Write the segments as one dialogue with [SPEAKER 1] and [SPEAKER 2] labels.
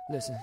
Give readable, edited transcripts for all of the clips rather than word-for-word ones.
[SPEAKER 1] Listen.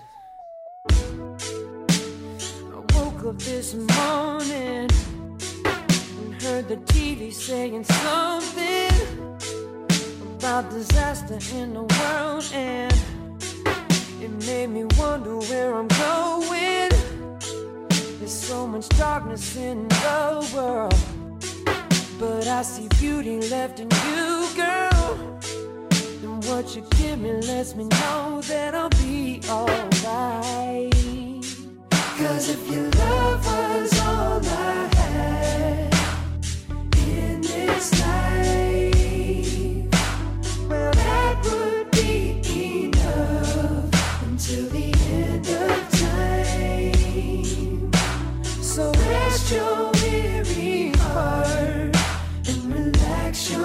[SPEAKER 1] I woke up this morning and heard the TV saying something about disaster in the world, and it made me wonder where I'm going. There's so much darkness in the world, but I see beauty left in you, girl. And what you give me lets me know that I'll be alright. 'Cause if your love was all I had in this life, well, that would be enough until the end of time. So rest your weary heart and relax your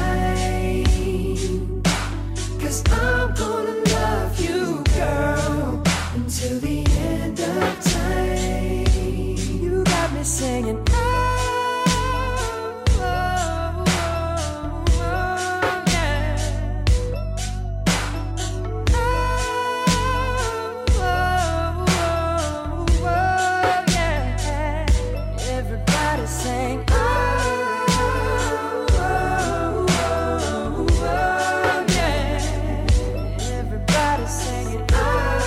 [SPEAKER 1] mind, 'cause I'm gonna love you, girl, until the end of time. You got me singing, oh, oh, oh, oh, yeah. Oh, oh, oh, oh, yeah. Everybody sing, oh, oh, oh, oh, yeah. Everybody singing, oh,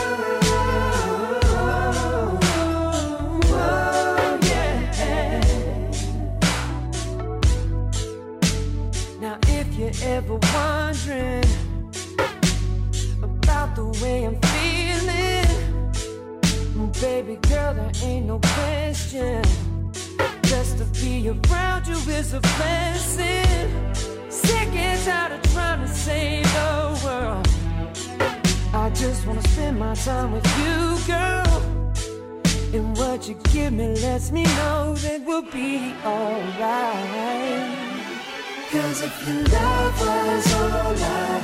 [SPEAKER 1] oh, yeah. Now if you're ever wondering about the way I'm feeling, baby girl, there ain't no question. Just to be around you is a blessing. Sick and tired of trying to save the world. I just wanna spend my time with you, girl. And what you give me lets me know that we'll be alright. 'Cause if your love was all I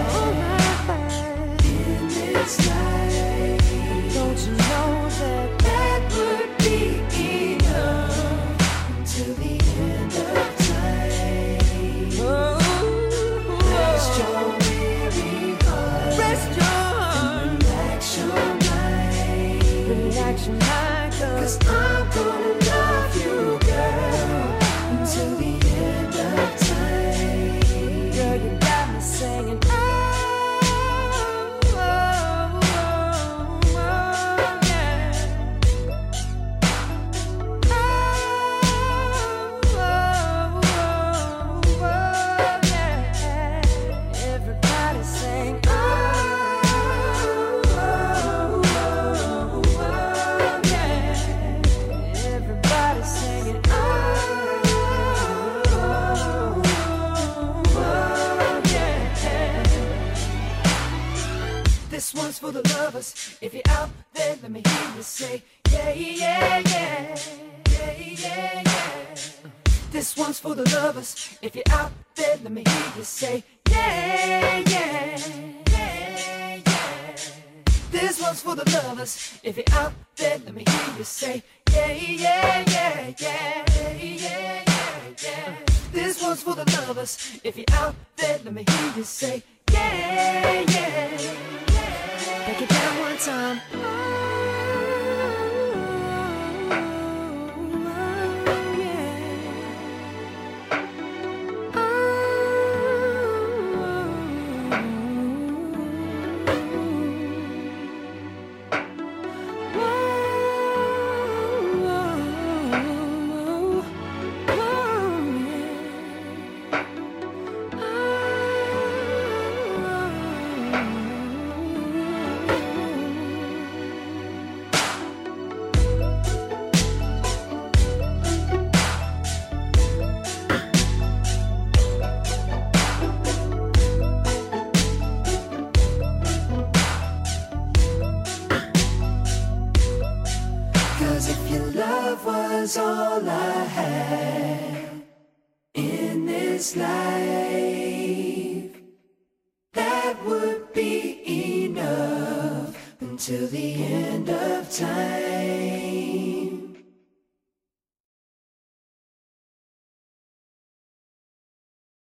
[SPEAKER 1] had in this life, don't you know that that would be enough until the end of time? Oh, rest your weary heart, rest your heart, and relax your mind, relax your mind, 'cause I'm gonna love you, girl, until the end of time. Girl, you got me singing, oh, oh, oh, oh, yeah. Oh, oh, oh, oh, yeah. Everybody sing, oh, oh, oh, oh, yeah. Everybody singing, oh, oh, oh, yeah. This one's for the lovers. If you're out there, let me hear you say, yeah, yeah, yeah, yeah, yeah, yeah. This one's for the lovers. If you're out there, let me hear you say, yeah, yeah, yeah, yeah. This one's for the lovers. If you're out there, let me hear you say, yeah, yeah, yeah, yeah, yeah, yeah, yeah. This one's for the lovers. If you're out there, let me hear you say, yeah, yeah, yeah. Break it down one time. Oh, yeah. Was all I had in this life, that would be enough until the end of time.